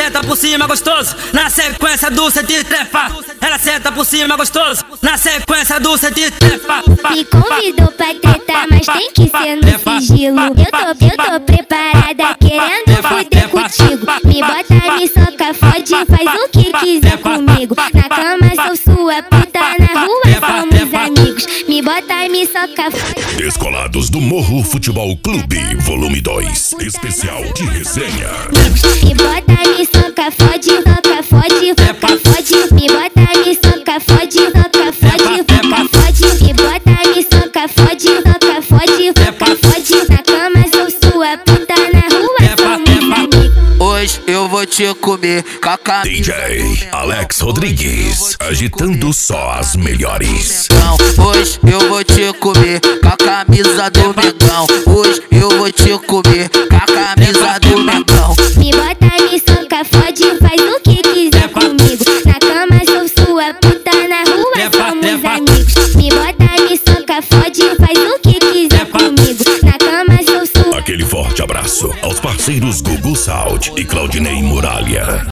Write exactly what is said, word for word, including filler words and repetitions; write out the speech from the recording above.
senta por cima gostoso, na sequência do sete trepa. Ela senta por cima gostoso, na sequência do sete trepa. Me convidou pra tretar, mas tem que ser no sigilo. Eu tô, eu tô preparada, querendo fuder contigo. Me bota, me soca, fode, faz o que quiser comigo. Na cama sou sua puta, na rua somos amigos. Me bota, me soca, fode. Descolados do Morro Futebol Clube, volume dois, especial de resenha. Me bota, me soca, fode, soca, fode, soca, fode. Me bota, me soca, fode, soca, fode, soca, fode. Me bota, me soca, fode, soca, fode, soca, fode. Na cama sou sua puta, na rua somos amigos. Hoje eu vou te comer com a camisa D J Alex Rodrigues, agitando só as melhores. Hoje eu vou te comer com a camisa do Mengão. Hoje eu vou te comer com a camisa do Mengão. Me bota, me soca, fode, faz o que quiser comigo. Na cama sou sua puta, na rua somos amigos. Me bota, me soca, fode, faz o que quiser comigo. Na cama sou sua. Aquele forte abraço aos parceiros Gugu Sound e Claudinei Muralha.